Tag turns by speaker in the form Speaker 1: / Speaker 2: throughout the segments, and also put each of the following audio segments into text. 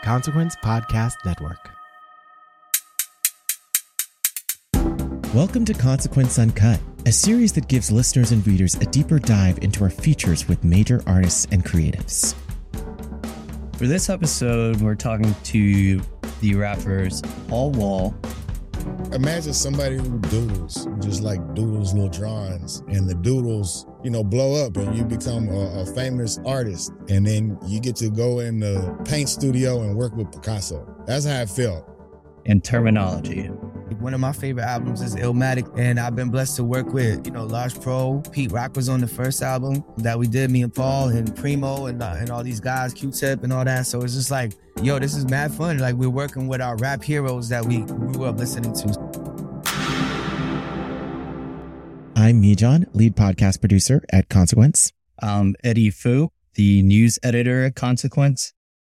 Speaker 1: Consequence Podcast Network.
Speaker 2: Welcome to Consequence Uncut, a series that gives listeners and readers a deeper dive into our features with major artists and creatives.
Speaker 3: For this episode, we're talking to the rappers Paul Wall.
Speaker 4: Imagine somebody who doodles, just like doodles little drawings, and the doodles, blow up and you become a famous artist. And then you get to go in the paint studio and work with Picasso. That's how it felt.
Speaker 3: And Terminology.
Speaker 5: One of my favorite albums is Illmatic, and I've been blessed to work with, Large Pro, Pete Rock was on the first album that we did, me and Paul and Primo and all these guys, Q-Tip and all that. So it's just like, this is mad fun. Like, we're working with our rap heroes that we grew up listening to.
Speaker 2: I'm Mijan, lead podcast producer at Consequence.
Speaker 3: I'm Eddie Fu, the news editor at Consequence.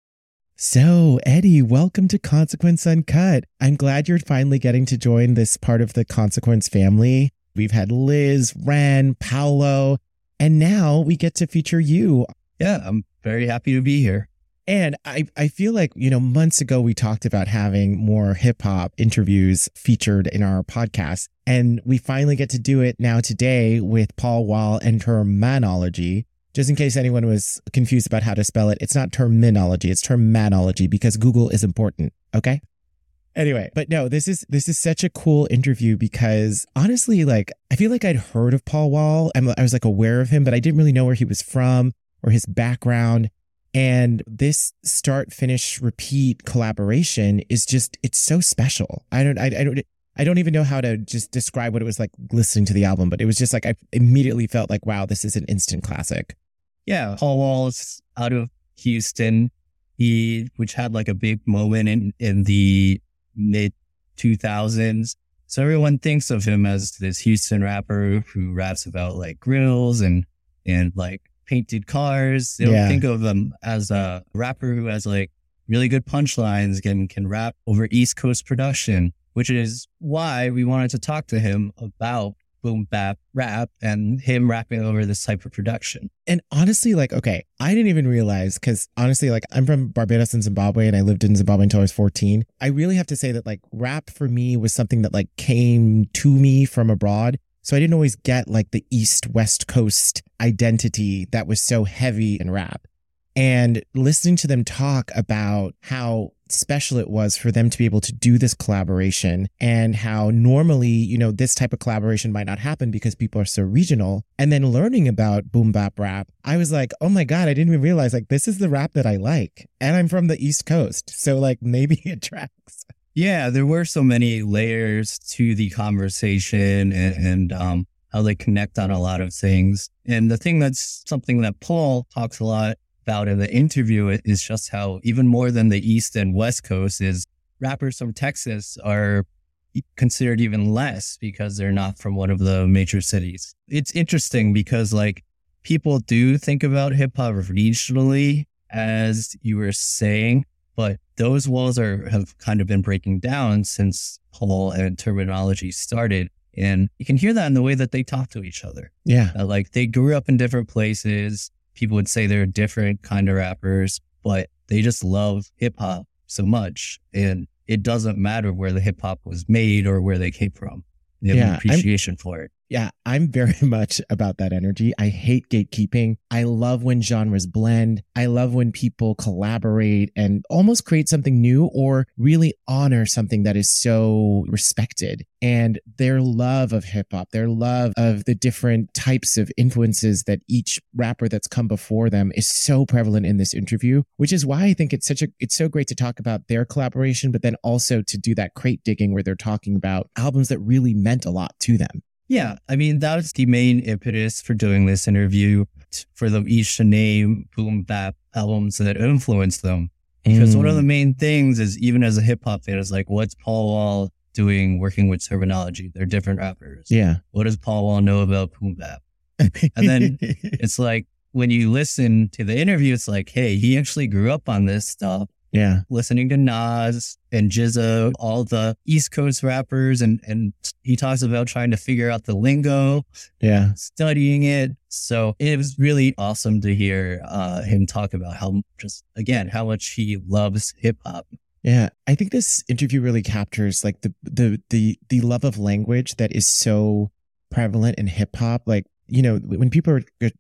Speaker 2: So, Eddie, welcome to Consequence Uncut. I'm glad you're finally getting to join this part of the Consequence family. We've had Liz, Ren, Paolo, and now we get to feature you.
Speaker 3: Yeah, I'm very happy to be here.
Speaker 2: And I feel like, months ago we talked about having more hip hop interviews featured in our podcast. And we finally get to do it now today with Paul Wall and Terminology. Just in case anyone was confused about how to spell it, it's not terminology, it's terminology because Google is important, okay? Anyway, but no, this is such a cool interview because honestly, I feel like I'd heard of Paul Wall. I was aware of him, but I didn't really know where he was from or his background. And this start, finish, repeat collaboration is just, it's so special. I don't even know how to just describe what it was like listening to the album, but it was just I immediately felt like, wow, this is an instant classic.
Speaker 3: Yeah, Paul Wall's out of Houston, which had a big moment in the mid 2000s. So everyone thinks of him as this Houston rapper who raps about grills and painted cars. They don't think of him as a rapper who has really good punchlines and can rap over East Coast production, which is why we wanted to talk to him about boom bap rap and him rapping over this type of production.
Speaker 2: And honestly, okay, I didn't even realize because honestly, I'm from Barbados and Zimbabwe and I lived in Zimbabwe until I was 14. I really have to say that rap for me was something that came to me from abroad. So I didn't always get the East-West Coast identity that was so heavy in rap. And listening to them talk about how special it was for them to be able to do this collaboration and how normally, this type of collaboration might not happen because people are so regional. And then learning about boom bap rap, I was like, oh my God, I didn't even realize this is the rap that I like. And I'm from the East Coast. So maybe it tracks.
Speaker 3: Yeah, there were so many layers to the conversation and how they connect on a lot of things. And the thing that's something that Paul talks a lot about in the interview is just how even more than the East and West Coast is rappers from Texas are considered even less because they're not from one of the major cities. It's interesting because people do think about hip hop regionally, as you were saying, but those walls have kind of been breaking down since Paul and Terminology started. And you can hear that in the way that they talk to each other.
Speaker 2: Yeah.
Speaker 3: They grew up in different places. People would say they're different kind of rappers, but they just love hip hop so much. And it doesn't matter where the hip hop was made or where they came from. They have an appreciation for it.
Speaker 2: Yeah, I'm very much about that energy. I hate gatekeeping. I love when genres blend. I love when people collaborate and almost create something new or really honor something that is so respected. And their love of hip hop, their love of the different types of influences that each rapper that's come before them is so prevalent in this interview, which is why I think it's so great to talk about their collaboration, but then also to do that crate digging where they're talking about albums that really meant a lot to them.
Speaker 3: Yeah, I mean, that was the main impetus for doing this interview, for them each to name boom bap albums that influenced them. Because one of the main things is, even as a hip hop fan, is what's Paul Wall doing working with Terminology? They're different rappers.
Speaker 2: Yeah.
Speaker 3: What does Paul Wall know about boom bap? And then it's when you listen to the interview, it's hey, he actually grew up on this stuff.
Speaker 2: Yeah.
Speaker 3: listening to Nas and GZA, all the East Coast rappers, and he talks about trying to figure out the lingo,
Speaker 2: Yeah.
Speaker 3: studying it. So it was really awesome to hear him talk about how much he loves hip hop.
Speaker 2: Yeah. I think this interview really captures like the love of language that is so prevalent in hip hop. Like, you know, when people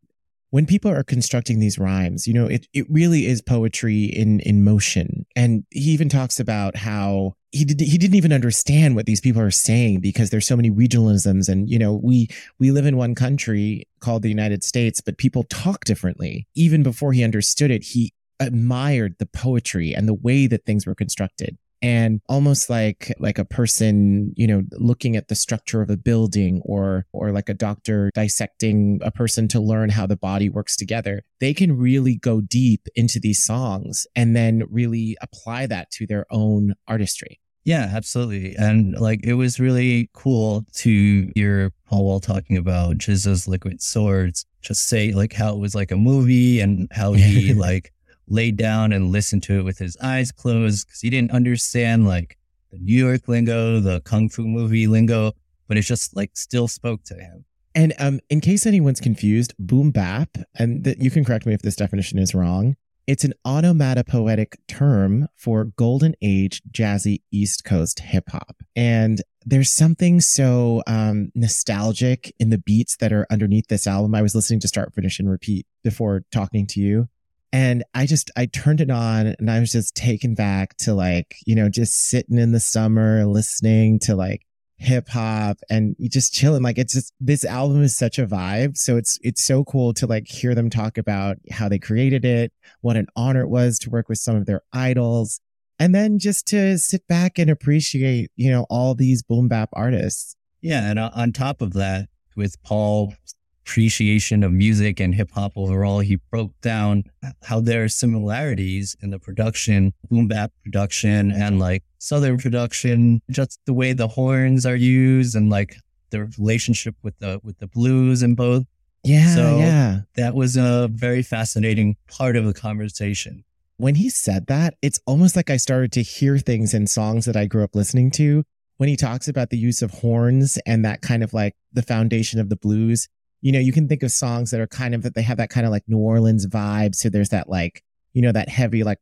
Speaker 2: are constructing these rhymes, you know, it really is poetry in motion. And he even talks about how he didn't even understand what these people are saying because there's so many regionalisms. And, you know, we live in one country called the United States, but people talk differently. Even before he understood it, he admired the poetry and the way that things were constructed. And almost like a person, you know, looking at the structure of a building or like a doctor dissecting a person to learn how the body works together, they can really go deep into these songs and then really apply that to their own artistry.
Speaker 3: Yeah, absolutely. And like, it was really cool to hear Paul Wall talking about GZA's Liquid Swords, just say like how it was like a movie and how he like laid down and listened to it with his eyes closed because he didn't understand like the New York lingo, the Kung Fu movie lingo, but it just like still spoke to him.
Speaker 2: And in case anyone's confused, boom bap, and you can correct me if this definition is wrong, it's an onomatopoetic term for golden age jazzy East Coast hip hop. And there's something so nostalgic in the beats that are underneath this album. I was listening to Start, Finish, and Repeat before talking to you. And I turned it on and I was just taken back to like, you know, just sitting in the summer, listening to like hip hop and just chilling. Like it's just, this album is such a vibe. So it's so cool to like hear them talk about how they created it, what an honor it was to work with some of their idols. And then just to sit back and appreciate, you know, all these boom bap artists.
Speaker 3: Yeah. And on top of that, with Paul's appreciation of music and hip hop overall, he broke down how there are similarities in the production, boom bap production and like Southern production, just the way the horns are used and like the relationship with the blues and both.
Speaker 2: Yeah.
Speaker 3: So
Speaker 2: yeah.
Speaker 3: That was a very fascinating part of the conversation.
Speaker 2: When he said that, it's almost like I started to hear things in songs that I grew up listening to. When he talks about the use of horns and that kind of like the foundation of the blues, you know, you can think of songs that are kind of, that they have that kind of like New Orleans vibe. So there's that like, you know, that heavy like,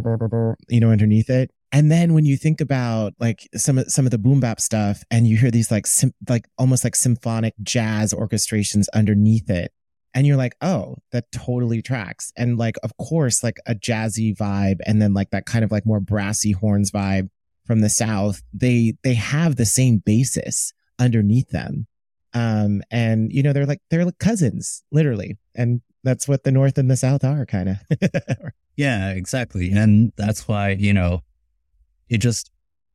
Speaker 2: you know, underneath it. And then when you think about like some of the boom bap stuff and you hear these like almost like symphonic jazz orchestrations underneath it. And you're like, oh, that totally tracks. And like, of course, like a jazzy vibe and then like that kind of like more brassy horns vibe from the South, they have the same basis underneath them. And you know, they're like cousins, literally. And that's what the North and the South are kind of.
Speaker 3: Yeah, exactly. And that's why, you know, it just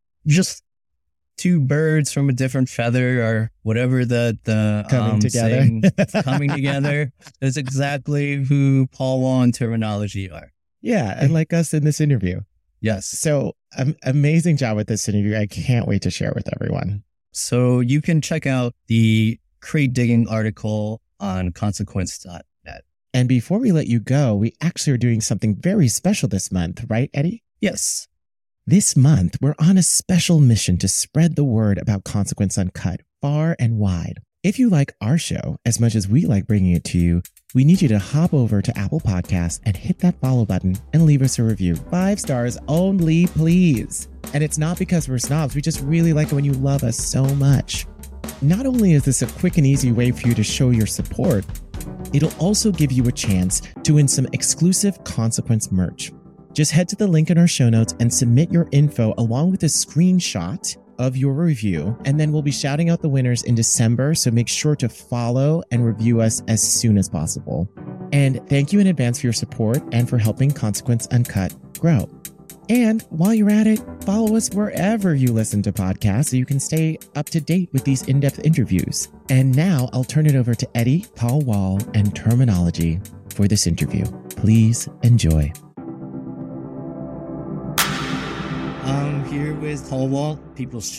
Speaker 3: two birds from a different feather or whatever the
Speaker 2: coming together.
Speaker 3: saying, coming together is exactly who Paul Wall and Terminology are.
Speaker 2: Yeah. And like us in this interview.
Speaker 3: Yes.
Speaker 2: So amazing job with this interview. I can't wait to share it with everyone.
Speaker 3: So you can check out the crate digging article on consequence.net.
Speaker 2: And before we let you go, we actually are doing something very special this month, right, Eddie?
Speaker 3: Yes.
Speaker 2: This month, we're on a special mission to spread the word about Consequence Uncut far and wide. If you like our show as much as we like bringing it to you, we need you to hop over to Apple Podcasts and hit that follow button and leave us a review. 5 stars only, please. And it's not because we're snobs. We just really like it when you love us so much. Not only is this a quick and easy way for you to show your support, it'll also give you a chance to win some exclusive Consequence merch. Just head to the link in our show notes and submit your info along with a screenshot of your review, and then we'll be shouting out the winners in December, so make sure to follow and review us as soon as possible. And thank you in advance for your support and for helping Consequence Uncut grow. And while you're at it, follow us wherever you listen to podcasts so you can stay up to date with these in-depth interviews. And now I'll turn it over to Eddie, Paul Wall, and Terminology for this interview. Please enjoy.
Speaker 3: I'm here with Paul Wall, People's Champ.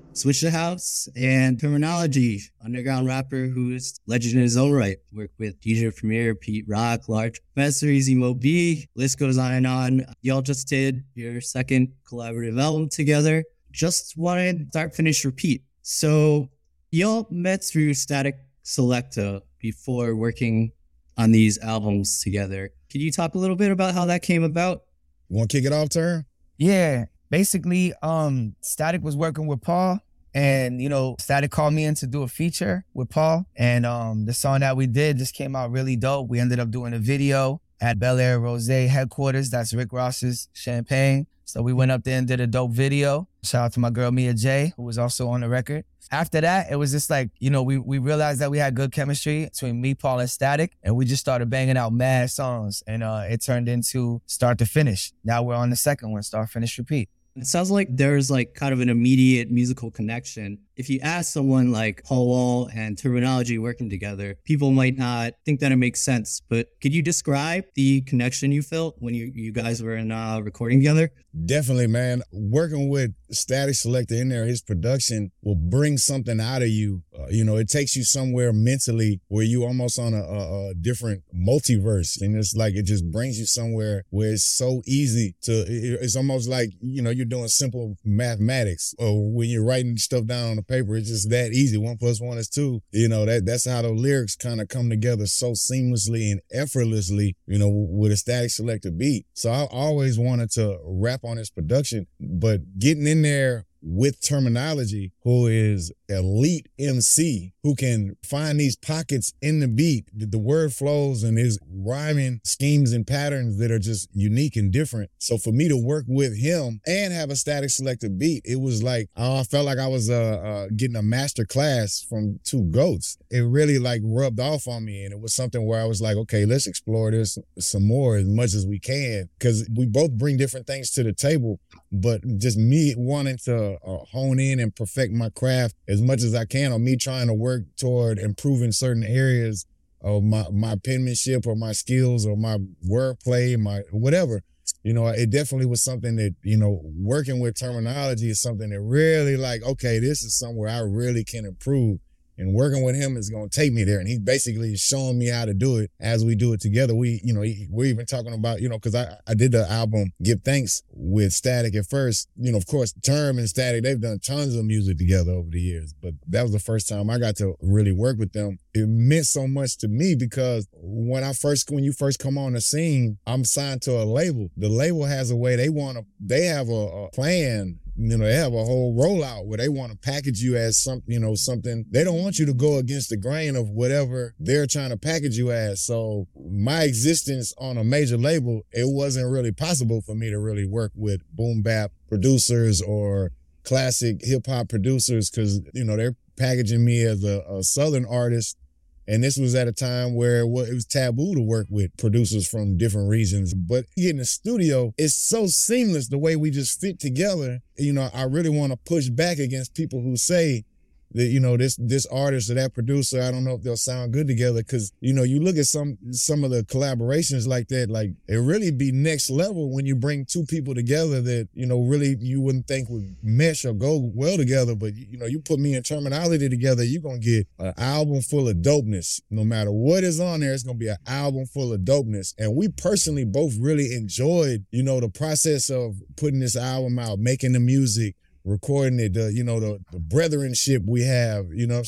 Speaker 3: Swisher House, and Terminology, underground rapper who is legend in his own right. Worked with DJ Premier, Pete Rock, Large Professor, Easy Mo B, list goes on and on. Y'all just did your second collaborative album together. Just wanted start, finish, repeat. So y'all met through Static Selecta before working on these albums together. Can you talk a little bit about how that came about?
Speaker 4: You want to kick it off, Term?
Speaker 5: Yeah, basically, Static was working with Paul, and Static called me in to do a feature with Paul, and the song that we did just came out really dope. We ended up doing a video at Bel Air Rose headquarters. That's Rick Ross's Champagne. So we went up there and did a dope video. Shout out to my girl Mia J, who was also on the record. After that, it was just like, we realized that we had good chemistry between me, Paul, and Static, and we just started banging out mad songs, and it turned into Start to Finish. Now we're on the second one, Start, Finish, Repeat.
Speaker 3: It sounds like there's like kind of an immediate musical connection. If you ask someone like Paul Wall and Terminology working together, people might not think that it makes sense. But could you describe the connection you felt when you guys were in recording together?
Speaker 4: Definitely, man. Working with Static Selecta in there, his production will bring something out of you. It takes you somewhere mentally where you almost on a different multiverse. And it's like it just brings you somewhere where it's so easy it's almost like, you're doing simple mathematics, or when you're writing stuff down on the paper, it's just that easy. 1 + 1 is 2. That's how the lyrics kind of come together so seamlessly and effortlessly, with a Static Selecta beat. So I always wanted to rap on his production, but getting in there with Terminology, who is elite MC, who can find these pockets in the beat, the word flows and his rhyming schemes and patterns that are just unique and different. So for me to work with him and have a Static Selecta beat, it was like, I felt like I was getting a master class from two goats. It really like rubbed off on me, and it was something where I was like, okay, let's explore this some more as much as we can, because we both bring different things to the table, but just me wanting to hone in and perfect my craft as much as I can, or me trying to work toward improving certain areas of my penmanship or my skills or my wordplay, my whatever. It definitely was something that, working with Terminology is something that really like, okay, this is somewhere I really can improve. And working with him is going to take me there. And he's basically showing me how to do it as we do it together. We're even talking about, because I did the album Give Thanks with Static at first. Of course, Term and Static, they've done tons of music together over the years. But that was the first time I got to really work with them. It meant so much to me because when you first come on the scene, I'm signed to a label. The label has a way they have a plan. They have a whole rollout where they want to package you as something. They don't want you to go against the grain of whatever they're trying to package you as. So my existence on a major label, it wasn't really possible for me to really work with boom bap producers or classic hip hop producers because, they're packaging me as a Southern artist. And this was at a time where it was taboo to work with producers from different regions. But in the studio, it's so seamless the way we just fit together. I really want to push back against people who say that, this artist or that producer, I don't know if they'll sound good together. Cause, you look at some of the collaborations like that, like it really be next level when you bring two people together that, really you wouldn't think would mesh or go well together. But, you put me and Terminology together, you're going to get an album full of dopeness. No matter what is on there, it's going to be an album full of dopeness. And we personally both really enjoyed, the process of putting this album out, making the music, recording it, the brethrenship we have,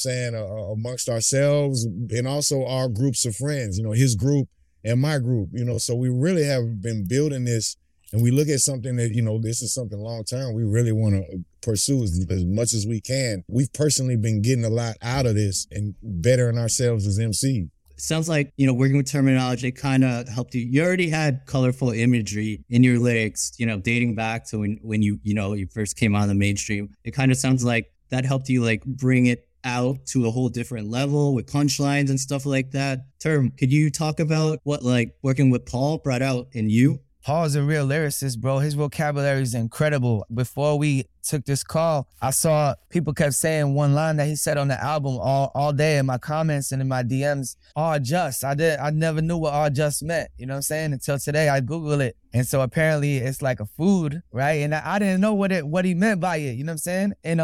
Speaker 4: amongst ourselves and also our groups of friends, his group and my group, so we really have been building this, and we look at something that, this is something long term we really want to pursue as much as we can. We've personally been getting a lot out of this and bettering ourselves as MCs.
Speaker 3: Sounds like, working with Terminology kind of helped you. You already had colorful imagery in your lyrics, dating back to when you first came on the mainstream. It kind of sounds like that helped you like bring it out to a whole different level with punchlines and stuff like that. Term, could you talk about what like working with Paul brought out in you?
Speaker 5: Paul's a real lyricist, bro. His vocabulary is incredible. Before we took this call, I saw people kept saying one line that he said on the album all day in my comments and in my DMs, all just. I never knew what all just meant, you know what I'm saying? Until today, I Googled it. And so apparently it's like a food, right? And I didn't know what he meant by it, you know what I'm saying? And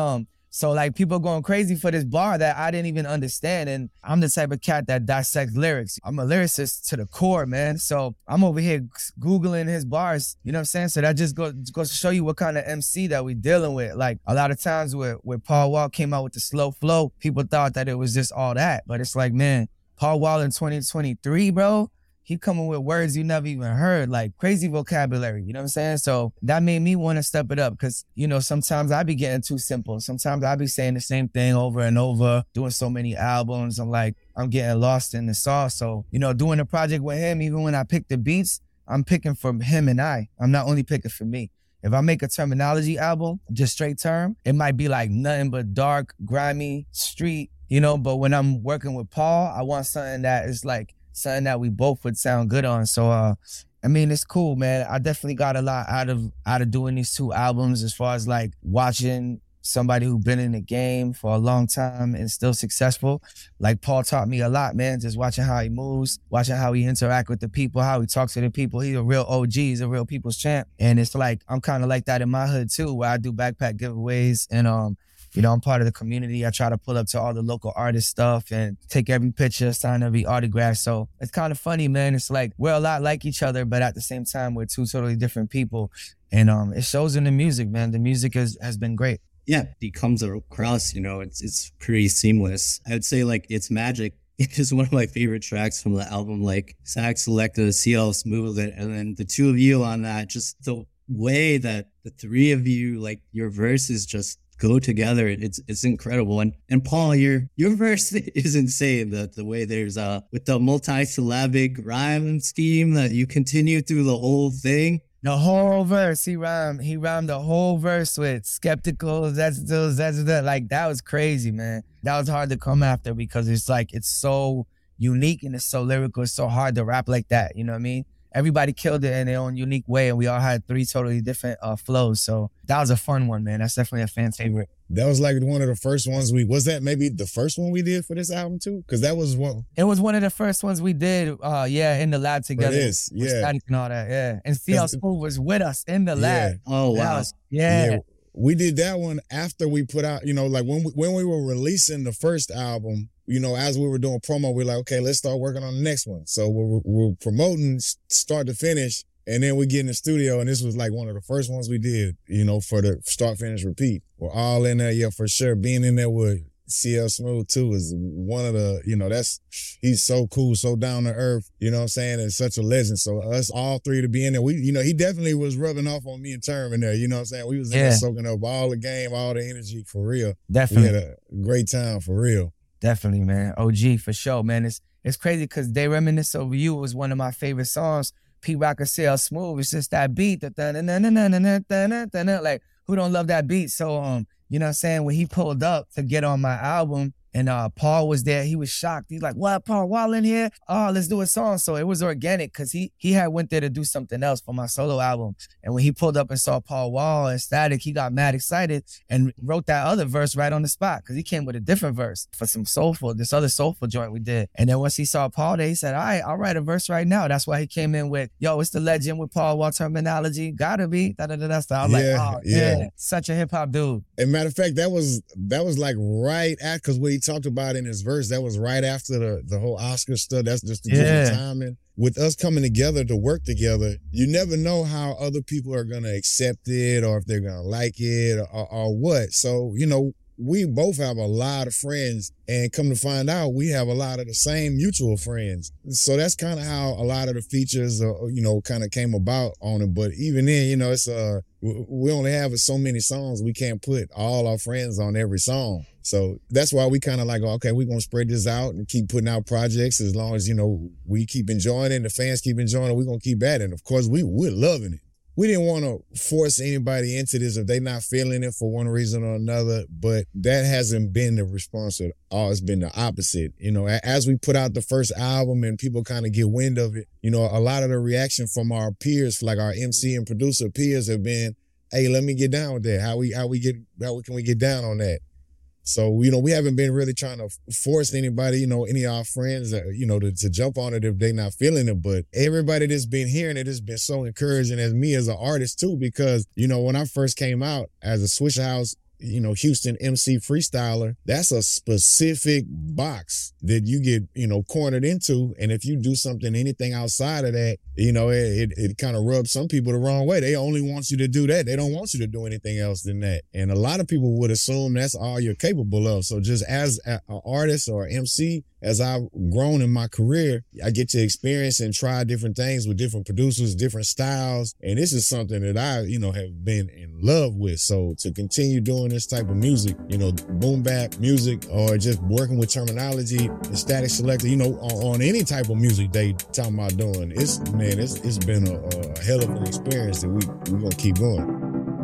Speaker 5: So like people going crazy for this bar that I didn't even understand. And I'm the type of cat that dissects lyrics. I'm a lyricist to the core, man. So I'm over here Googling his bars, you know what I'm saying? So that just goes to show you what kind of MC that we dealing with. Like a lot of times where Paul Wall came out with the slow flow, people thought that it was just all that. But it's like, man, Paul Wall in 2023, bro, he coming with words you never even heard, like crazy vocabulary, you know what I'm saying? So that made me want to step it up because, you know, sometimes I be getting too simple. Sometimes I be saying the same thing over and over, doing so many albums. I'm getting lost in the sauce. So, you know, doing a project with him, even when I pick the beats, I'm picking for him and I. I'm not only picking for me. If I make a Terminology album, just straight term, it might be like nothing but dark, grimy, street, you know, but when I'm working with Paul, I want something that is like, something that we both would sound good on. So, I mean, it's cool, man. I definitely got a lot out of doing these 2 albums as far as like watching somebody who's been in the game for a long time and still successful. Like Paul taught me a lot, man, just watching how he moves, watching how he interact with the people, how he talks to the people. He's a real OG, he's a real people's champ. And it's like, I'm kind of like that in my hood too, where I do backpack giveaways and, you know, I'm part of the community. I try to pull up to all the local artist stuff and take every picture, sign every autograph. So it's kind of funny, man. It's like we're a lot like each other, but at the same time, we're 2 totally different people. And it shows in the music, man. The music has been great.
Speaker 3: Yeah, it comes across, you know, it's pretty seamless. I would say like It's Magic is one of my favorite tracks from the album, like Sax Selecta, CL Smooth, and then the 2 of you on that, just the way that the 3 of you, like your verses just go together. It's incredible. And Paul, your verse is insane. The way there's with the multi-syllabic rhyme scheme that you continue through the whole thing.
Speaker 5: The whole verse, he rhymed the whole verse with skeptical, that's that. Like that was crazy, man. That was hard to come after because it's like it's so unique and it's so lyrical. It's so hard to rap like that. You know what I mean? Everybody killed it in their own unique way, and we all had 3 totally different flows. So that was a fun one, man. That's definitely a fan favorite.
Speaker 4: That was like one of the first ones was that maybe the first one we did for this album too? Because that was one.
Speaker 5: It was one of the first ones we did, in the lab together.
Speaker 4: It is,
Speaker 5: with Static and all that, yeah. And CL Smooth was with us in the lab.
Speaker 3: Oh, wow.
Speaker 5: Yeah.
Speaker 4: We did that one after we put out, you know, like when we were releasing the first album, you know, as we were doing promo, we're like, okay, let's start working on the next one. So we're promoting start to finish, and then we get in the studio, and this was like one of the first ones we did, you know, for the start, finish, repeat. We're all in there, yeah, for sure. Being in there with CL Smooth too is one of the, you know, he's so cool, so down to earth, you know what I'm saying, and such a legend. So us all 3 to be in there, you know, he definitely was rubbing off on me and Term in there, you know what I'm saying? We was in there soaking up all the game, all the energy, for real.
Speaker 5: Definitely.
Speaker 4: We had a great time, for real.
Speaker 5: Definitely, man. OG, for sure, man. It's crazy because They Reminisce Over You was one of my favorite songs. Pete Rock and CL Smooth, it's just that beat, like, who don't love that beat? So, you know what I'm saying? When he pulled up to get on my album, and Paul was there, he was shocked. He's like, what, Paul Wall in here? Oh, let's do a song. So it was organic because he had went there to do something else for my solo album. And when he pulled up and saw Paul Wall and Static, he got mad excited and wrote that other verse right on the spot because he came with a different verse for this other soulful joint we did. And then once he saw Paul there, he said, all right, I'll write a verse right now. That's why he came in with, yo, it's the legend with Paul Wall Terminology. Gotta be. Da-da-da-da. So I was like, oh, yeah, such a hip hop dude.
Speaker 4: And matter of fact, that was like right at, because what he talked about in his verse, that was right after the whole Oscar stuff. That's just the different timing. With us coming together to work together, you never know how other people are going to accept it or if they're going to like it or what. So, you know, we both have a lot of friends, and come to find out, we have a lot of the same mutual friends. So that's kind of how a lot of the features, you know, kind of came about on it. But even then, you know, it's we only have so many songs. We can't put all our friends on every song. So that's why we kind of like, okay, we're going to spread this out and keep putting out projects as long as, you know, we keep enjoying it and the fans keep enjoying it. We're going to keep at it. And of course, we're loving it. We didn't want to force anybody into this if they're not feeling it for one reason or another, but that hasn't been the response at all. It's been the opposite. You know, as we put out the first album and people kind of get wind of it, you know, a lot of the reaction from our peers, like our MC and producer peers, have been, hey, let me get down with that. How can we get down on that? So, you know, we haven't been really trying to force anybody, you know, any of our friends, you know, to jump on it if they're not feeling it. But everybody that's been hearing it has been so encouraging as me as an artist too, because, you know, when I first came out as a Swishahouse Houston MC freestyler, that's a specific box that you get, cornered into. And if you do anything outside of that, it kind of rubs some people the wrong way. They only want you to do that. They don't want you to do anything else than that. And a lot of people would assume that's all you're capable of. So just as an artist or MC, as I've grown in my career, I get to experience and try different things with different producers, different styles. And this is something that I, have been in love with. So to continue doing this type of music, boom bap music, or just working with terminology and Static Selector, on any type of music they talking about doing, it's been a hell of an experience that we're going to keep going.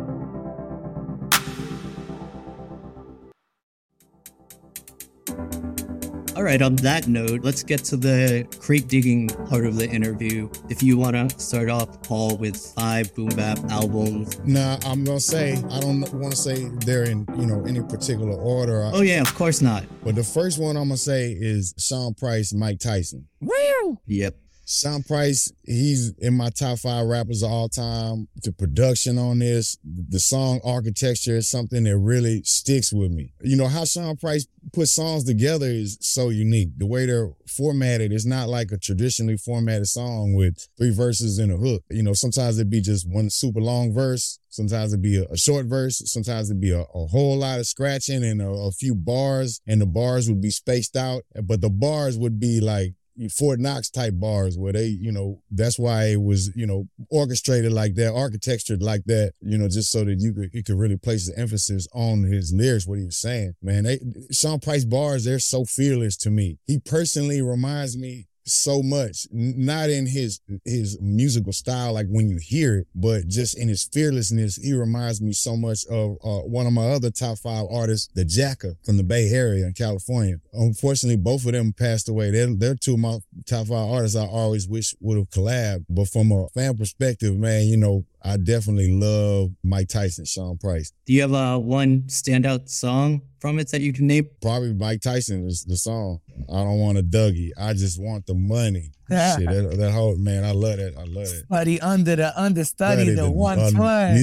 Speaker 3: All right, on that note, let's get to the crate digging part of the interview. If you want to start off, Paul, with 5 boom bap albums.
Speaker 4: Nah, I'm going to say, I don't want to say they're in, any particular order.
Speaker 3: Oh, yeah, of course not.
Speaker 4: But the first one I'm going to say is Sean Price, Mike Tyson.
Speaker 5: Wow.
Speaker 3: Yep.
Speaker 4: Sean Price, he's in my top 5 rappers of all time. The production on this, the song architecture is something that really sticks with me. How Sean Price puts songs together is so unique. The way they're formatted is not like a traditionally formatted song with 3 verses and a hook. Sometimes it'd be just one super long verse. Sometimes it'd be a short verse. Sometimes it'd be a whole lot of scratching and a few bars, and the bars would be spaced out. But the bars would be like Fort Knox type bars where they, that's why it was, orchestrated like that, architectured like that, just so that you could really place the emphasis on his lyrics, what he was saying. Man, Sean Price bars, they're so fearless to me. He personally reminds me so much, not in his musical style, like when you hear it, but just in his fearlessness. He reminds me so much of one of my other top 5 artists, the Jacka from the Bay Area in California. Unfortunately, both of them passed away. They're 2 of my top 5 artists I always wish would have collabed. But from a fan perspective, man, I definitely love Mike Tyson, Sean Price.
Speaker 3: Do you have one standout song from it that you can name?
Speaker 4: Probably Mike Tyson is the song. I don't want a Dougie. I just want the money. Shit, that whole, man, I love it. I love it.
Speaker 5: Buddy under the understudy, the 120.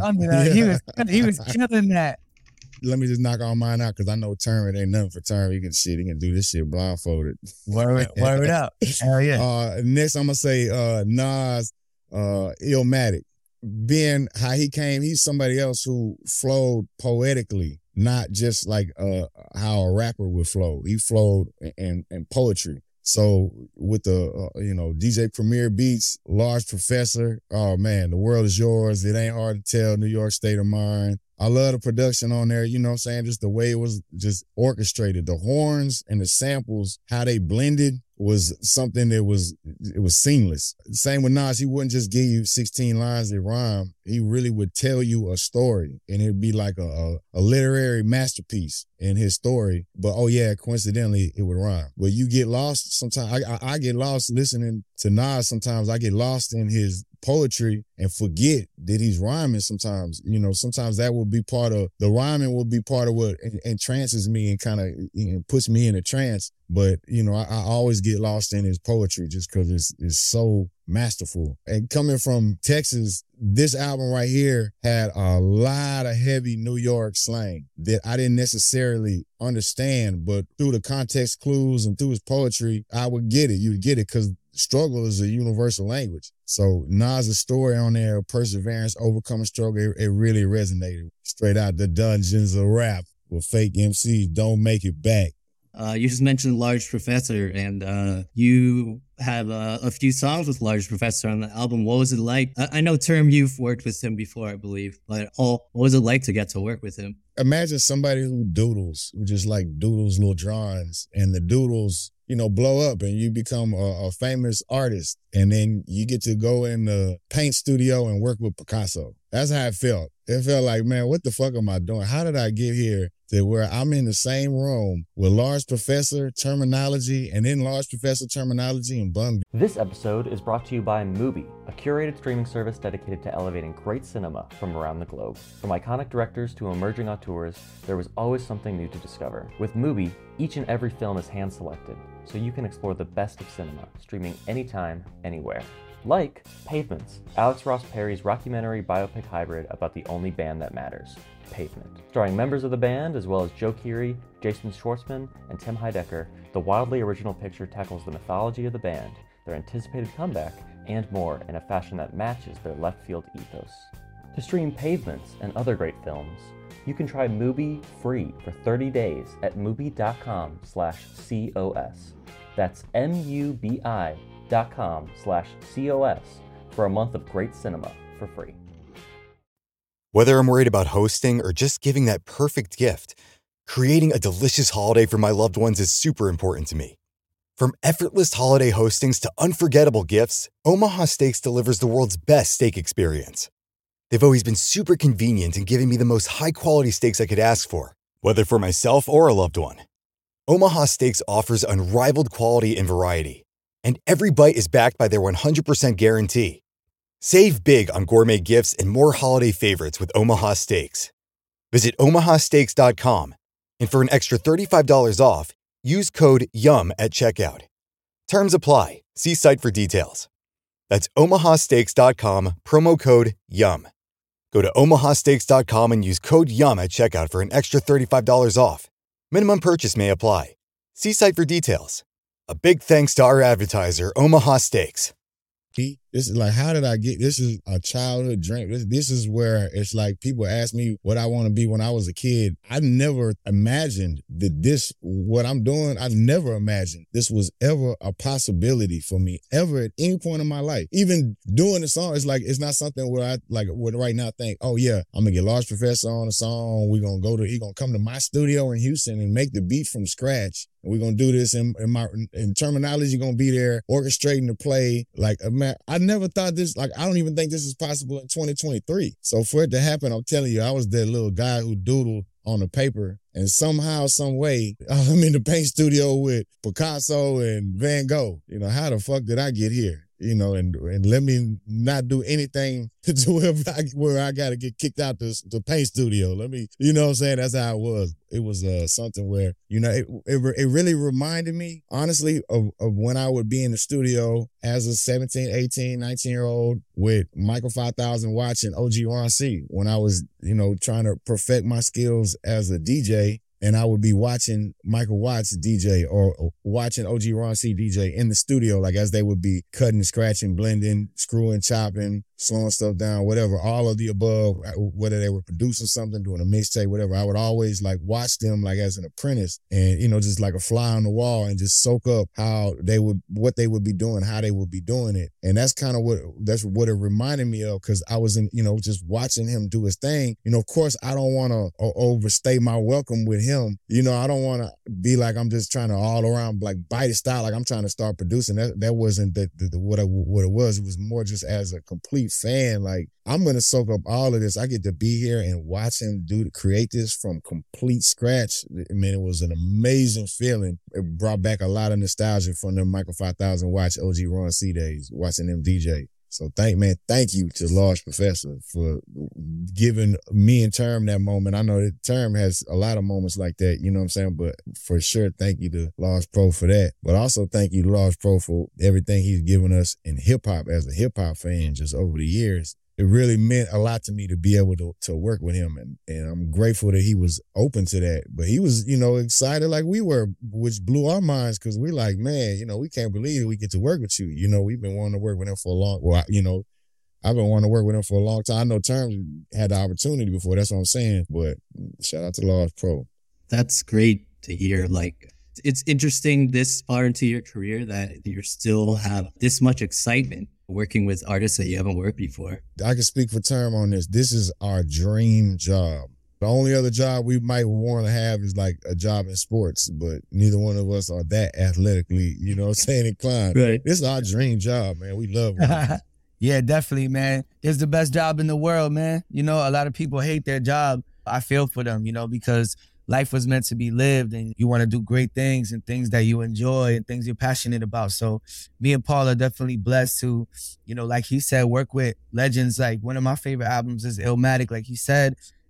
Speaker 4: Yeah.
Speaker 5: He was killing that.
Speaker 4: Let me just knock all mine out because I know Term, it ain't nothing for Term. He can do this shit blindfolded.
Speaker 5: Word up. Hell yeah.
Speaker 4: Next, I'm going to say Nas, Illmatic. Being how he came, he's somebody else who flowed poetically, not just like how a rapper would flow. He flowed in poetry. So with the, DJ Premier Beats, Large Professor, oh man, The World Is Yours, It Ain't Hard to Tell, New York State of Mind. I love the production on there, just the way it was just orchestrated. The horns and the samples, how they blended was something that was seamless. Same with Nas, he wouldn't just give you 16 lines that rhyme. He really would tell you a story, and it'd be like a literary masterpiece in his story. But coincidentally, it would rhyme. But you get lost sometimes. I get lost listening to Nas sometimes. I get lost in his poetry and forget that he's rhyming sometimes. Sometimes that will be part of, the rhyming will be part of what entrances me and kind of puts me in a trance. But, I always get lost in his poetry just because it's so masterful. And coming from Texas, this album right here had a lot of heavy New York slang that I didn't necessarily understand, but through the context clues and through his poetry, I would get it. You'd get it because struggle is a universal language. So Nas' story on there, perseverance, overcoming struggle, it really resonated. Straight out the dungeons of rap with fake MCs don't make it back.
Speaker 3: You just mentioned Large Professor, and you have a few songs with Large Professor on the album. What was it like? I know, Term, you've worked with him before, I believe, but what was it like to get to work with him?
Speaker 4: Imagine somebody who just like doodles little drawings, and the doodles, blow up and you become a famous artist, and then you get to go in the paint studio and work with Picasso. That's how it felt. It felt like, man, what the fuck am I doing? How did I get here to where I'm in the same room with Large Professor Terminology and then Large Professor Terminology and Bun?
Speaker 6: This episode is brought to you by Mubi, a curated streaming service dedicated to elevating great cinema from around the globe. From iconic directors to emerging auteurs, there was always something new to discover. With Mubi, each and every film is hand-selected, so you can explore the best of cinema, streaming anytime, anywhere. like Pavements, Alex Ross Perry's rockumentary biopic hybrid about the only band that matters, Pavement. Starring members of the band as well as Joe Keery, Jason Schwartzman, and Tim Heidecker, the wildly original picture tackles the mythology of the band, their anticipated comeback, and more in a fashion that matches their left-field ethos. To stream Pavements and other great films, you can try Mubi free for 30 days at mubi.com/COS. That's MUBI.com/COS for a month of great cinema for free.
Speaker 7: Whether I'm worried about hosting or just giving that perfect gift, creating a delicious holiday for my loved ones is super important to me. From effortless holiday hostings to unforgettable gifts, Omaha Steaks delivers the world's best steak experience. They've always been super convenient in giving me the most high-quality steaks I could ask for, whether for myself or a loved one. Omaha Steaks offers unrivaled quality and variety, and every bite is backed by their 100% guarantee. Save big on gourmet gifts and more holiday favorites with Omaha Steaks. Visit omahasteaks.com, and for an extra $35 off, use code YUM at checkout. Terms apply. See site for details. That's omahasteaks.com, promo code YUM. Go to omahasteaks.com and use code YUM at checkout for an extra $35 off. Minimum purchase may apply. See site for details. A big thanks to our advertiser, Omaha Steaks.
Speaker 4: This is like, how did I get, this is a childhood dream. This is where it's like people ask me what I want to be when I was a kid. I never imagined that what I'm doing, I never imagined this was ever a possibility for me, ever at any point in my life. Even doing the song, it's like, it's not something where I would right now think, oh yeah, I'm gonna get Large Professor on a song. He gonna come to my studio in Houston and make the beat from scratch. We're going to do this in terminology, going to be there, orchestrating the play. Like, man, I never thought this, like, I don't even think this is possible in 2023. So for it to happen, I'm telling you, I was that little guy who doodled on the paper, and somehow, some way, I'm in the paint studio with Picasso and Van Gogh. You know, how the fuck did I get here? You know, and let me not do anything to where I got to get kicked out the paint studio. Let me, you know what I'm saying? That's how it was. It was something where, you know, it really reminded me, honestly, of when I would be in the studio as a 17, 18, 19-year-old with Michael 5000 watching OG Ron C. When I was, you know, trying to perfect my skills as a DJ. And I would be watching Michael Watts DJ or watching OG Ron C DJ in the studio, like as they would be cutting, scratching, blending, screwing, chopping, slowing stuff down, whatever, all of the above, whether they were producing something, doing a mixtape, whatever. I would always like watch them like as an apprentice and, you know, just like a fly on the wall and just soak up what they would be doing, how they would be doing it. And that's kind of what it reminded me of, because I was you know, just watching him do his thing. You know, of course, I don't want to overstay my welcome with him. You know, I don't want to be like I'm just trying to all around like bite his style, like I'm trying to start producing. That wasn't what it was. It was more just as a complete fan. Like, I'm gonna soak up all of this. I get to be here and watch him create this from complete scratch. I mean, it was an amazing feeling. It brought back a lot of nostalgia from the Michael 5000 watch OG Ron C days, watching them DJ. So thank you to Large Professor for giving me and Term that moment. I know that Term has a lot of moments like that, you know what I'm saying? But for sure, thank you to Large Pro for that. But also thank you to Large Pro for everything he's given us in hip hop as a hip hop fan just over the years. It really meant a lot to me to be able to work with him. And I'm grateful that he was open to that. But he was, you know, excited like we were, which blew our minds, because we're like, man, you know, we can't believe we get to work with you. You know, we've been wanting to work with him for a long, you know, I've been wanting to work with him for a long time. I know Terms had the opportunity before, that's what I'm saying. But shout out to Large Pro.
Speaker 3: That's great to hear. Like, it's interesting this far into your career that you still have this much excitement working with artists that you haven't worked before.
Speaker 4: I can speak for Term on this. This is our dream job. The only other job we might want to have is like a job in sports, but neither one of us are that athletically, you know what I'm saying, inclined.
Speaker 3: Right.
Speaker 4: This is our dream job, man. We love it.
Speaker 5: Yeah, definitely, man. It's the best job in the world, man. You know, a lot of people hate their job. I feel for them, you know, because life was meant to be lived and you want to do great things and things that you enjoy and things you're passionate about. So me and Paul are definitely blessed to, you know, like he said, work with legends. Like one of my favorite albums is Illmatic, like he said.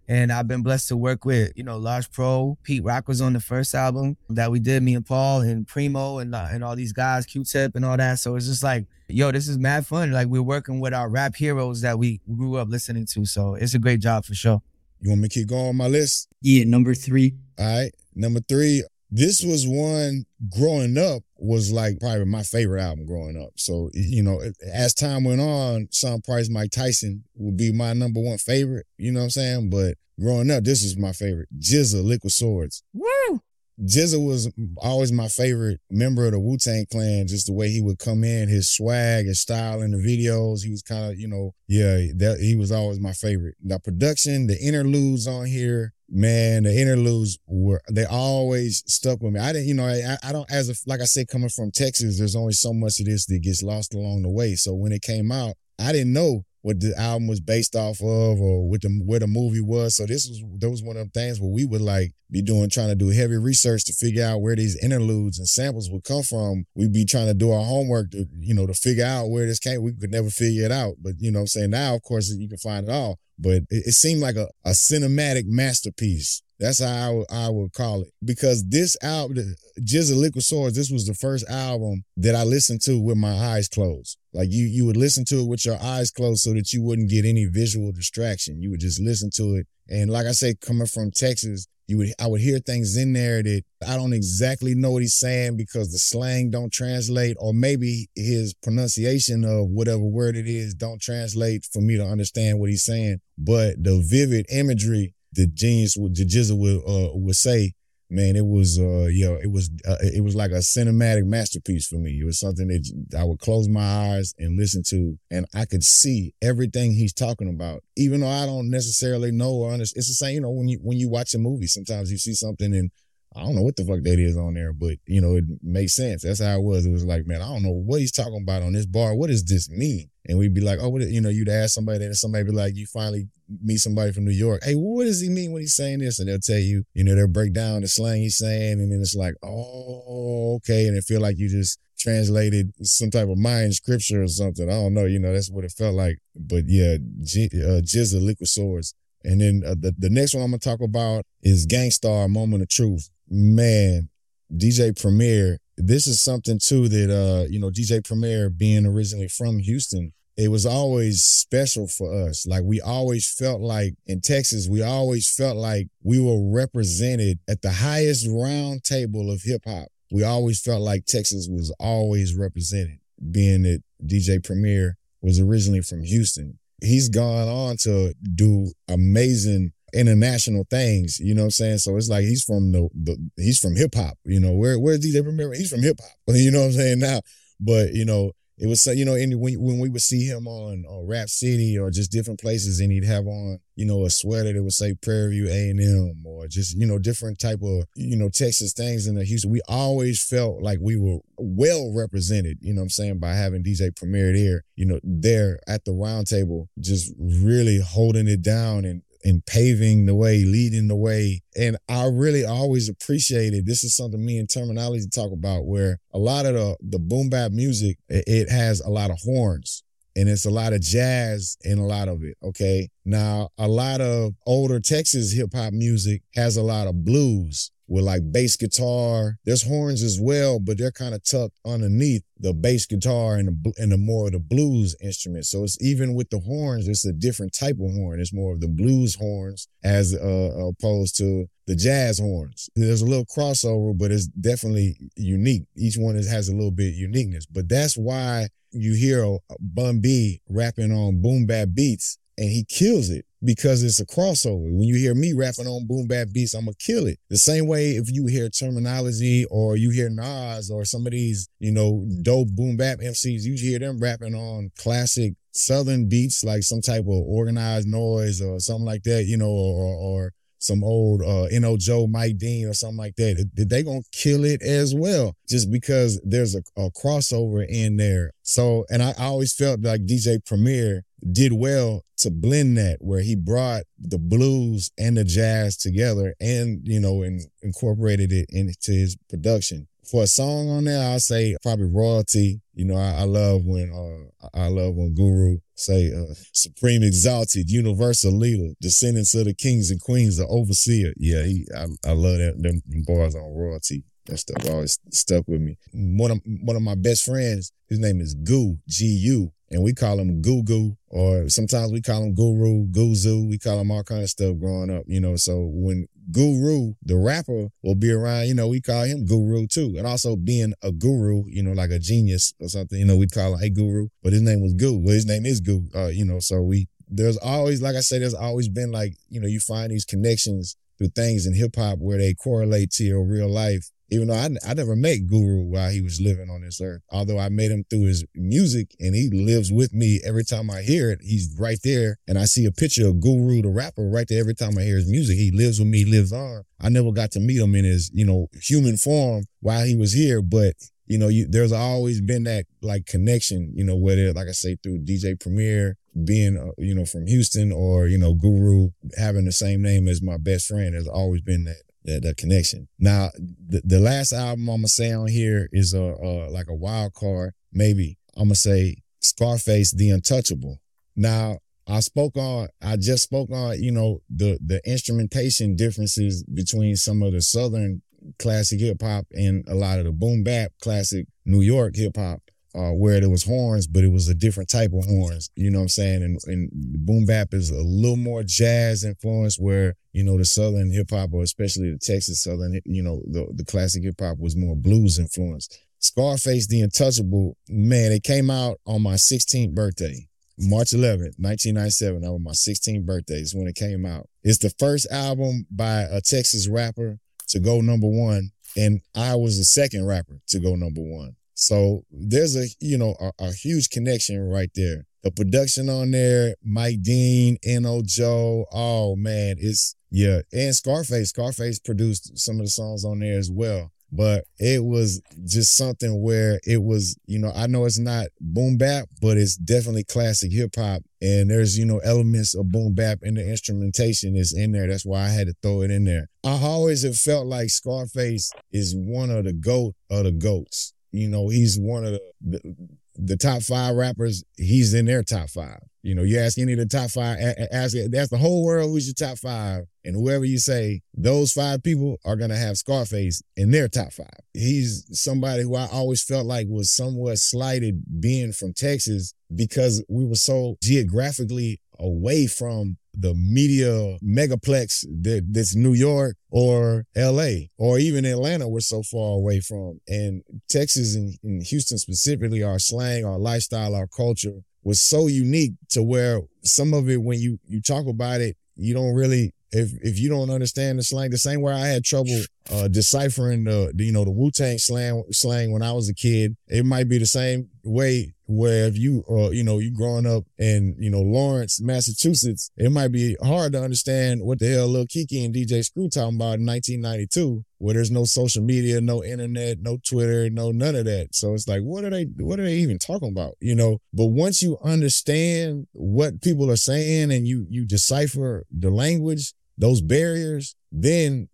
Speaker 5: And I've been blessed to work with, Large Pro. Pete Rock was on the first album that we did, me and Paul and Primo and all these guys, Q-Tip and all that. So it's just like, yo, this is mad fun. Like, we're working with our rap heroes that we grew up listening to. So it's a great job for sure.
Speaker 4: You want me to keep going on my list?
Speaker 3: Yeah, number 3.
Speaker 4: All right. Number 3, this was one growing up was like probably my favorite album growing up. So, as time went on, Sean Price, Mike Tyson would be my number 1 favorite. You know what I'm saying? But growing up, this was my favorite. GZA, Liquid Swords.
Speaker 5: Woo!
Speaker 4: GZA was always my favorite member of the Wu-Tang Clan, just the way he would come in, his swag, his style in the videos. He was kind of, he was always my favorite. The production, the interludes on here, man, the interludes they always stuck with me. I didn't, I don't, like I said, coming from Texas, there's only so much of this that gets lost along the way. So when it came out, I didn't know what the album was based off of or where the movie was. So that was one of them things where we would like be trying to do heavy research to figure out where these interludes and samples would come from. We'd be trying to do our homework to figure out where this came. We could never figure it out. But what I'm saying, now, of course, you can find it all. But it seemed like a cinematic masterpiece. That's how I would call it. Because this album, GZA Liquid Swords, this was the first album that I listened to with my eyes closed. Like you would listen to it with your eyes closed so that you wouldn't get any visual distraction. You would just listen to it. And like I say, coming from Texas, I would hear things in there that I don't exactly know what he's saying because the slang don't translate, or maybe his pronunciation of whatever word it is don't translate for me to understand what he's saying. But the vivid imagery that GZA would say, man, it was like a cinematic masterpiece for me. It was something that I would close my eyes and listen to, and I could see everything he's talking about, even though I don't necessarily know or understand. It's the same, when you watch a movie, sometimes you see something and I don't know what the fuck that is on there, but it makes sense. That's how it was. It was like, man, I don't know what he's talking about on this bar. What does this mean? And we'd be like, oh, you'd ask somebody, and somebody be like, you finally meet somebody from New York. Hey, what does he mean when he's saying this? And they'll tell you, they'll break down the slang he's saying, and then it's like, oh, okay. And it feel like you just translated some type of Mayan scripture or something. I don't know. That's what it felt like. But yeah, GZA, Liquid Swords. And then the next one I'm going to talk about is Gang Starr, Moment of Truth. Man, DJ Premier, this is something too that, DJ Premier being originally from Houston, it was always special for us. Like, we always felt like in Texas, we always felt like we were represented at the highest round table of hip hop. We always felt like Texas was always represented, being that DJ Premier was originally from Houston. He's gone on to do amazing international things, you know what I'm saying? So it's like he's from he's from hip hop, where's DJ Premier? He's from hip hop, you know what I'm saying now? But, it was, when we would see him on Rap City or just different places, and he'd have on, a sweater that would say Prairie View A&M or just, different type of, Texas things in the Houston. We always felt like we were well represented, you know what I'm saying, by having DJ Premier there, there at the round table, just really holding it down and paving the way, leading the way. And I really always appreciated, this is something me and Terminology talk about, where a lot of the boom bap music, it has a lot of horns and it's a lot of jazz in a lot of it, okay? Now, a lot of older Texas hip hop music has a lot of blues with like bass guitar. There's horns as well, but they're kind of tucked underneath the bass guitar and the more of the blues instruments. So it's even with the horns, it's a different type of horn. It's more of the blues horns as opposed to the jazz horns. There's a little crossover, but it's definitely unique. Each one has a little bit of uniqueness. But that's why you hear Bun B rapping on boom bap beats, and he kills it because it's a crossover. When you hear me rapping on boom bap beats, I'm going to kill it. The same way if you hear Terminology or you hear Nas or some of these, dope boom bap MCs, you hear them rapping on classic Southern beats, like some type of organized noise or something like that, or some old N.O. Joe, Mike Dean or something like that. They going to kill it as well, just because there's a crossover in there. So, and I always felt like DJ Premier did well to blend that, where he brought the blues and the jazz together and, and incorporated it into his production. For a song on there, I'll say probably Royalty. You know, I love when Guru say Supreme Exalted, Universal Leader, Descendants of the Kings and Queens, the Overseer. Yeah, I love that them bars on Royalty. That stuff always stuck with me. One of my best friends, his name is Goo, G-U, and we call him Goo Goo, or sometimes we call him Guru, Guzu. We call him all kind of stuff growing up, you know. So when Guru, the rapper, will be around, you know, we call him Guru too. And also being a guru, you know, like a genius or something, you know, we'd call him, hey, Guru. But his name was Goo. Well, his name is Goo, you know, so there's always, like I said, there's always been like, you know, you find these connections through things in hip hop where they correlate to your real life. Even though I never met Guru while he was living on this earth, although I met him through his music and he lives with me every time I hear it. He's right there and I see a picture of Guru, the rapper, right there every time I hear his music. He lives with me, lives on. I never got to meet him in his, you know, human form while he was here, but you know, there's always been that like connection, you know, whether, like I say, through DJ Premier, being, you know, from Houston, or, you know, Guru having the same name as my best friend. There's always been that connection. Now, the last album I'm gonna say on here is like a wild card. Maybe I'm gonna say Scarface, The Untouchable. Now, I just spoke on, you know, the instrumentation differences between some of the Southern classic hip hop and a lot of the boom bap classic New York hip hop. Where there was horns, but it was a different type of horns, you know what I'm saying? And boom bap is a little more jazz influence, where, you know, the Southern hip hop, or especially the Texas Southern, you know, the classic hip hop was more blues influenced. Scarface, The Untouchable, man, it came out on my 16th birthday, March 11th, 1997. That was my 16th birthday is when it came out. It's the first album by a Texas rapper to go number one, and I was the second rapper to go number one. So there's a huge connection right there. The production on there, Mike Dean, N.O. Joe, oh man, and Scarface. Scarface produced some of the songs on there as well. But it was just something where it was, you know, I know it's not boom bap, but it's definitely classic hip hop. And there's, you know, elements of boom bap in the instrumentation is in there. That's why I had to throw it in there. I always have felt like Scarface is one of the GOAT of the GOATs. You know, he's one of the top 5 rappers. He's in their top 5. You know, you ask any of the top 5, ask the whole world who's your top 5, and whoever you say, those 5 people are going to have Scarface in their top 5. He's somebody who I always felt like was somewhat slighted being from Texas, because we were so geographically away from the media megaplex that's New York or LA or even Atlanta we're so far away from. And Texas and Houston specifically, our slang, our lifestyle, our culture was so unique to where some of it, when you talk about it, you don't really, if you don't understand the slang, the same way I had trouble deciphering the Wu-Tang slang when I was a kid, it might be the same way where if you you growing up in, you know, Lawrence, Massachusetts, it might be hard to understand what the hell Lil Keke and DJ Screw talking about in 1992, where there's no social media, no internet, no Twitter, no none of that. So it's like, what are they even talking about? You know, but once you understand what people are saying and you decipher the language, those barriers, then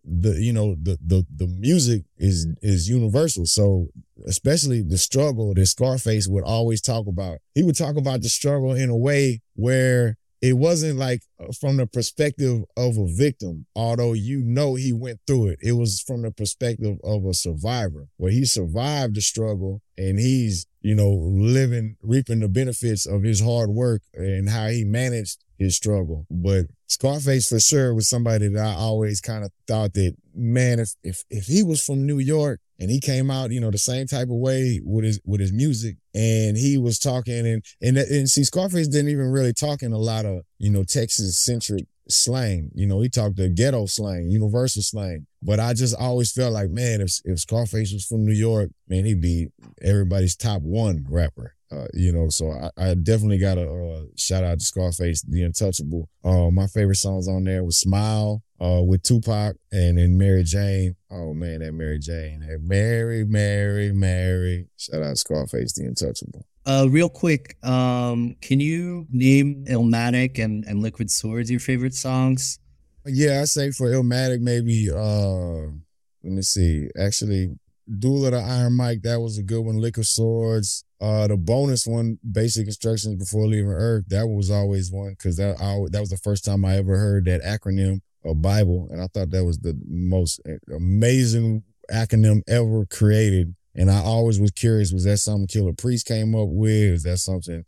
Speaker 4: the music is universal. So especially the struggle that Scarface would always talk about. He would talk about the struggle in a way where it wasn't like from the perspective of a victim, although you know he went through it. It was from the perspective of a survivor, where he survived the struggle and he's, you know, reaping the benefits of his hard work and how he managed his struggle. But Scarface for sure was somebody that I always kind of thought that, man, if he was from New York and he came out, you know, the same type of way with his music, and he was talking and see, Scarface didn't even really talk in a lot of, you know, Texas centric slang. You know, he talked the ghetto slang, universal slang. But I just always felt like, man, if Scarface was from New York, man, he'd be everybody's top 1 rapper. You know, so I definitely got to shout out to Scarface, The Untouchable. My favorite songs on there was Smile with Tupac, and then Mary Jane. Oh man, that Mary Jane. That Mary, Mary, Mary. Shout out to Scarface, The Untouchable.
Speaker 3: Real quick, can you name Illmatic and Liquid Swords your favorite songs?
Speaker 4: Yeah, I say for Illmatic, maybe, let me see. Actually, Duel of the Iron Mike, that was a good one. Liquor Swords. The bonus one, Basic Instructions Before Leaving Earth, that was always one because that was the first time I ever heard that acronym of Bible, and I thought that was the most amazing acronym ever created. And I always was curious, was that something Killer Priest came up with? Is that something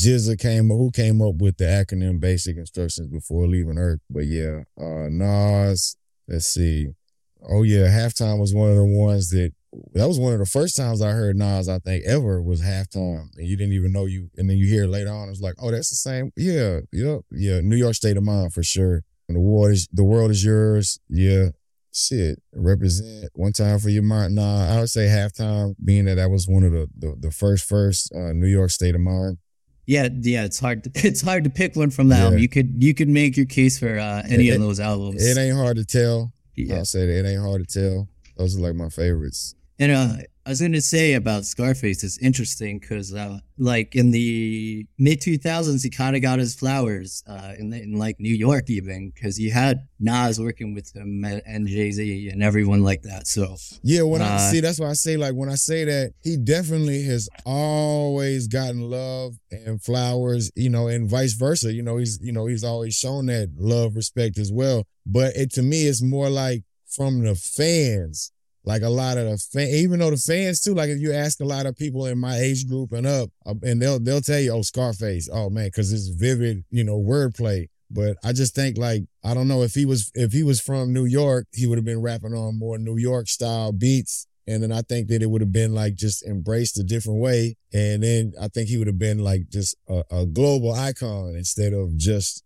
Speaker 4: who came up with the acronym Basic Instructions Before Leaving Earth? But yeah, Nas, let's see. Oh yeah, Halftime was one of the ones that was one of the first times I heard Nas, I think, ever was Halftime. And you didn't even know and then you hear it later on, it's like, oh, that's the same. Yeah. New York State of Mind for sure. And the world is yours. Yeah. Shit. Represent One Time for Your Mind. Nah, I would say Halftime, being that was one of the first New York State of Mind.
Speaker 3: Yeah, it's hard to pick one from the album. You could make your case for any of those albums.
Speaker 4: It ain't hard to tell.
Speaker 3: Yeah.
Speaker 4: I'll say that it ain't hard to tell. Those are like my favorites.
Speaker 3: And I was going to say about Scarface, it's interesting because like in the mid 2000s, he kind of got his flowers in like New York even, because he had Nas working with him and Jay-Z and everyone like that. So
Speaker 4: yeah, that's why I say, like, when I say that, he definitely has always gotten love and flowers, and vice versa. He's always shown that love, respect as well. But to me, it's more like from the fans. Like a lot of the fans, even though the fans too, like if you ask a lot of people in my age group and up, and they'll tell you, oh, Scarface, oh man, because it's vivid, wordplay. But I just think, like, I don't know, if he was from New York, he would have been rapping on more New York style beats. And then I think that it would have been like just embraced a different way. And then I think he would have been like just a global icon instead of just,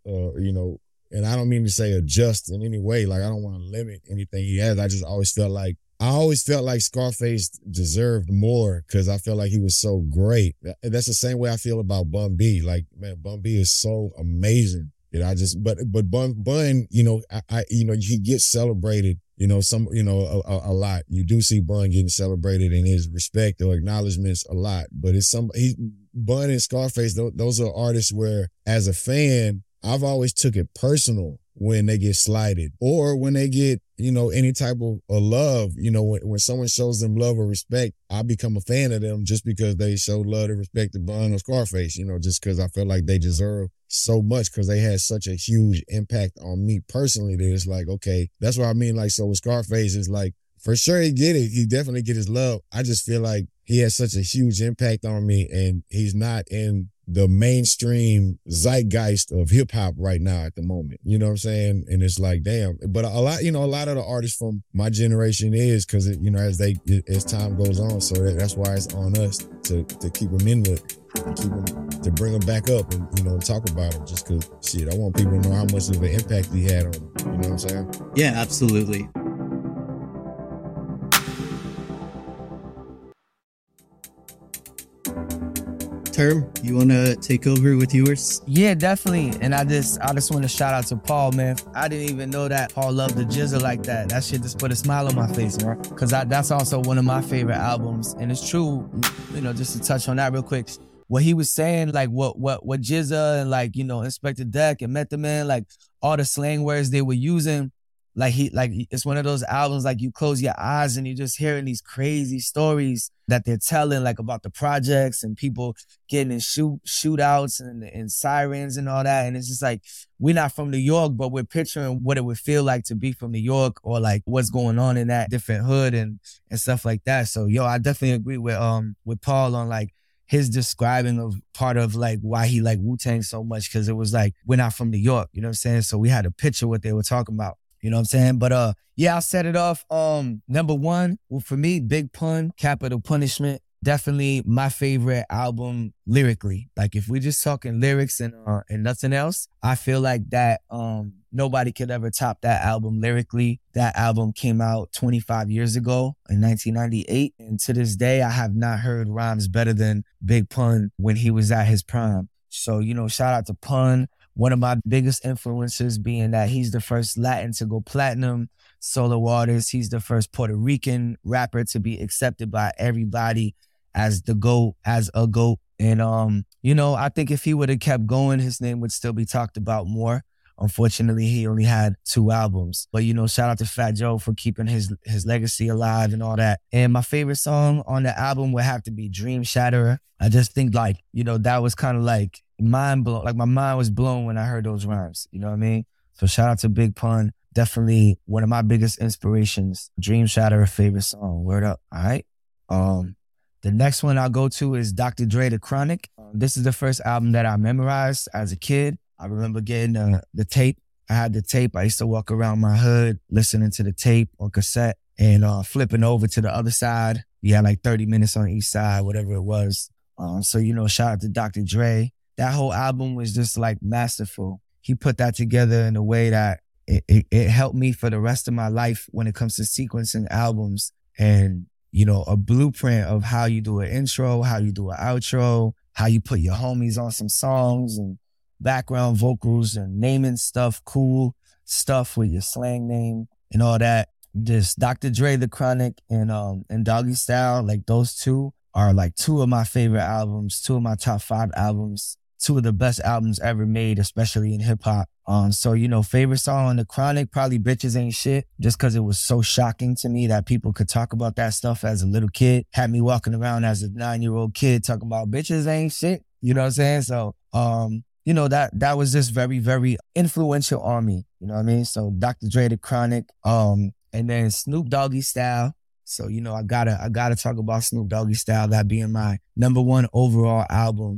Speaker 4: and I don't mean to say adjust in any way. Like, I don't want to limit anything he has. I always felt like Scarface deserved more because I felt like he was so great. That's the same way I feel about Bun B. Like, man, Bun B is so amazing. But Bun, he gets celebrated, a lot. You do see Bun getting celebrated in his respect or acknowledgments a lot. But Bun and Scarface, those are artists where, as a fan, I've always took it personal when they get slighted or when they get, any type of love. When someone shows them love or respect, I become a fan of them just because they show love and respect to Bun or Scarface, just because I feel like they deserve so much because they had such a huge impact on me personally that it's like, okay, that's what I mean. Like, so with Scarface, it's like, for sure he get it. He definitely get his love. I just feel like he has such a huge impact on me and he's not in the mainstream zeitgeist of hip hop right now at the moment. You know what I'm saying? And it's like, damn. But a lot of the artists from my generation is, because as time goes on. So that's why it's on us to keep them to bring them back up and talk about them. Just because, shit, I want people to know how much of an impact he had on them. You know what I'm saying?
Speaker 3: Yeah, absolutely. Term, you want to take over with yours?
Speaker 5: Yeah, definitely. And I just want to shout out to Paul, man. I didn't even know that Paul loved the GZA like that. That shit just put a smile on my face, man. Because that's also one of my favorite albums. And it's true, just to touch on that real quick. What he was saying, like what GZA and like, Inspector Deck and Method Man, like all the slang words they were using, it's one of those albums, like you close your eyes and you're just hearing these crazy stories that they're telling, like about the projects and people getting in shootouts and sirens and all that. And it's just like, we're not from New York, but we're picturing what it would feel like to be from New York or like what's going on in that different hood and stuff like that. So, I definitely agree with Paul on like his describing of part of like why he liked Wu-Tang so much. Cause it was like, we're not from New York, you know what I'm saying? So we had to picture what they were talking about. You know what I'm saying? But I'll set it off. Number one, well, for me, Big Pun, Capital Punishment, definitely my favorite album lyrically. Like if we're just talking lyrics and nothing else, I feel like that nobody could ever top that album lyrically. That album came out 25 years ago in 1998. And to this day, I have not heard rhymes better than Big Pun when he was at his prime. So, shout out to Pun. One of my biggest influences being that he's the first Latin to go platinum, solo artist. He's the first Puerto Rican rapper to be accepted by everybody as the GOAT, as a GOAT. And, I think if he would have kept going, his name would still be talked about more. Unfortunately, he only had 2 albums. But, shout out to Fat Joe for keeping his legacy alive and all that. And my favorite song on the album would have to be Dream Shatterer. I just think that was kind of like mind blown. Like my mind was blown when I heard those rhymes. You know what I mean? So shout out to Big Pun. Definitely one of my biggest inspirations. Dream Shatterer, favorite song. Word up. All right. The next one I'll go to is Dr. Dre, The Chronic. This is the first album that I memorized as a kid. I remember getting the tape. I had the tape. I used to walk around my hood listening to the tape on cassette and flipping over to the other side. You had like 30 minutes on each side, whatever it was. So, shout out to Dr. Dre. That whole album was just like masterful. He put that together in a way that it helped me for the rest of my life when it comes to sequencing albums and, a blueprint of how you do an intro, how you do an outro, how you put your homies on some songs and background vocals and naming stuff, cool stuff with your slang name and all that. Just Dr. Dre, The Chronic and Doggy Style, like those two are like 2 of my favorite albums, 2 of my top 5 albums, 2 of the best albums ever made, especially in hip hop. So, favorite song on The Chronic, probably Bitches Ain't Shit, just because it was so shocking to me that people could talk about that stuff as a little kid. Had me walking around as a 9-year-old kid talking about bitches ain't shit. You know what I'm saying? So, that was just very, very influential on me. You know what I mean? So Dr. Dre, The Chronic, and then Snoop Doggy Style. So, I gotta talk about Snoop Doggy Style, that being my number 1 overall album.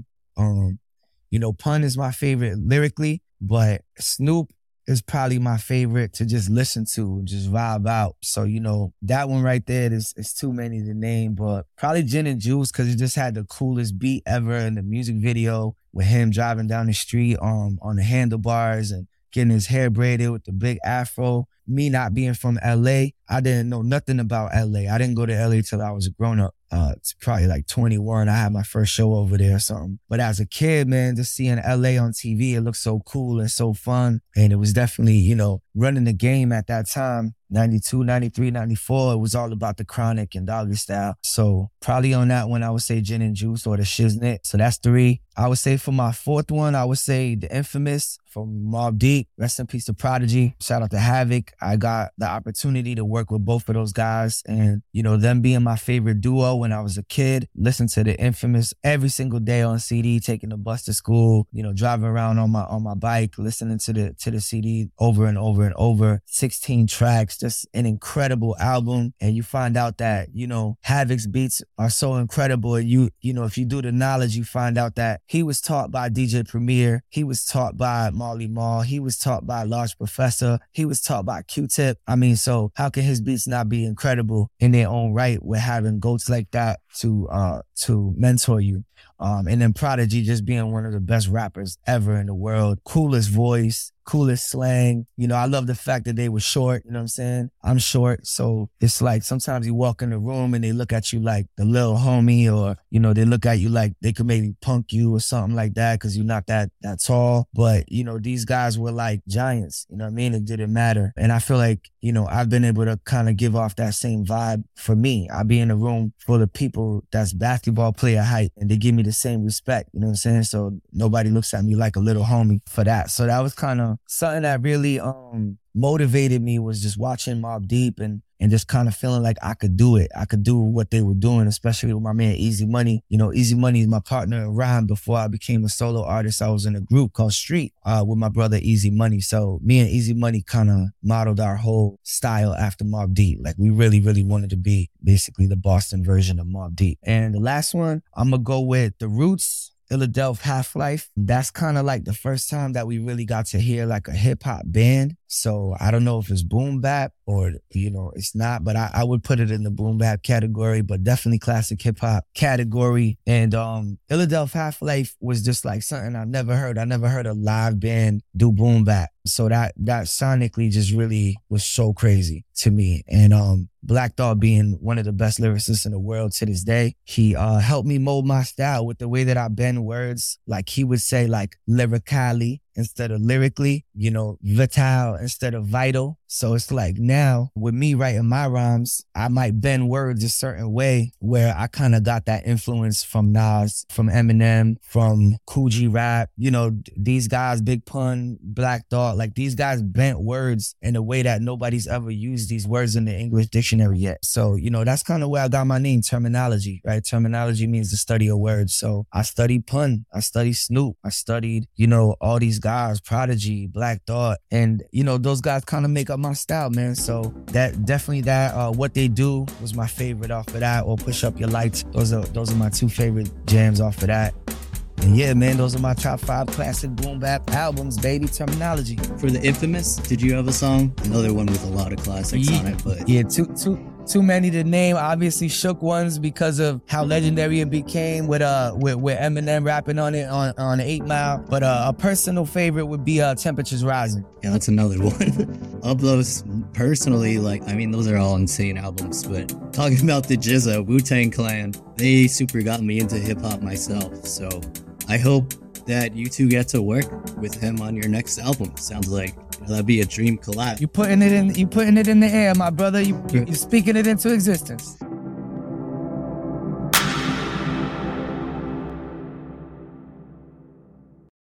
Speaker 5: Pun is my favorite lyrically, but Snoop is probably my favorite to just listen to and just vibe out. So, that one right there is too many to name, but probably Gin and Juice because it just had the coolest beat ever in the music video with him driving down the street on the handlebars and getting his hair braided with the big afro. Me not being from LA, I didn't know nothing about LA. I didn't go to LA till I was a grown up. It's probably like 21. I had my first show over there or something. But as a kid, man, just seeing LA on TV, it looked so cool and so fun. And it was definitely, running the game at that time. 92, 93, 94, it was all about The Chronic and Doggy Style. So probably on that one, I would say Gin and Juice or The Shiznit. So that's 3. I would say for my 4th one, I would say The Infamous from Mobb Deep. Rest in peace to Prodigy. Shout out to Havoc. I got the opportunity to work with both of those guys and, them being my favorite duo when I was a kid. Listen to The Infamous every single day on CD, taking the bus to school, driving around on my bike, listening to the CD over and over and over. 16 tracks. Just an incredible album. And you find out that, Havoc's beats are so incredible. And if you do the knowledge, you find out that he was taught by DJ Premier. He was taught by Marley Marl. He was taught by Large Professor. He was taught by Q-Tip. I mean, so how can his beats not be incredible in their own right with having goats like that to mentor you? And then Prodigy just being one of the best rappers ever in the world. Coolest voice, coolest slang. I love the fact that they were short. You know what I'm saying? I'm short. So it's like sometimes you walk in the room and they look at you like the little homie or, they look at you like they could maybe punk you or something like that because you're not that tall. But, these guys were like giants. You know what I mean? It didn't matter. And I feel like, I've been able to kind of give off that same vibe for me. I be in a room full of people that's basketball player height and they give me the same respect. You know what I'm saying? So nobody looks at me like a little homie for that. So that was kind of something that really motivated me, was just watching Mobb Deep and just kind of feeling like I could do it. I could do what they were doing, especially with my man Easy Money. Easy Money is my partner in rhyme. Before I became a solo artist, I was in a group called Street with my brother Easy Money. So me and Easy Money kind of modeled our whole style after Mobb Deep. Like we really, really wanted to be basically the Boston version of Mobb Deep. And the last one, I'm going to go with The Roots, Illadelph Half-Life. That's kind of like the first time that we really got to hear like a hip hop band. So I don't know if it's boom bap or, it's not, but I would put it in the boom bap category, but definitely classic hip hop category. And Illadelph Half-Life was just like something I never heard. I never heard a live band do boom bap. So that sonically just really was so crazy to me. And Black Thought being one of the best lyricists in the world to this day, he helped me mold my style with the way that I bend words. Like he would say like lyrically instead of lyrically, you know, vital instead of vital. So it's like now with me writing my rhymes, I might bend words a certain way where I kind of got that influence from Nas, from Eminem, from Kool G Rap. You know, these guys, Big Pun, Black Thought, like these guys bent words in a way that nobody's ever used these words in the English dictionary yet. So, you know, that's kind of where I got my name, terminology, right? Terminology means the study of words. So I studied Pun, I studied Snoop, I studied, you know, all these guys, Prodigy, Black Thought, and, you know, those guys kind of make up my style, man. So that definitely What They Do was my favorite off of that, or Push Up Your Lights. Those are my two favorite jams off of that. And yeah, man, those are my top 5 classic boom bap albums, baby. Terminology.
Speaker 3: For the Infamous, did you have a song? Another one with a lot of classics on it, but
Speaker 5: yeah, too many to name. Obviously, Shook Ones because of how legendary it became with Eminem rapping on it on 8 Mile. But a personal favorite would be Temperatures Rising.
Speaker 3: Yeah, that's another one. Of those, personally, like, I mean, those are all insane albums, but talking about the GZA, Wu-Tang Clan, they super got me into hip-hop myself, so I hope that you two get to work with him on your next album. Sounds like that'd be a dream collab.
Speaker 5: You putting it in the air, my brother. You speaking it into existence.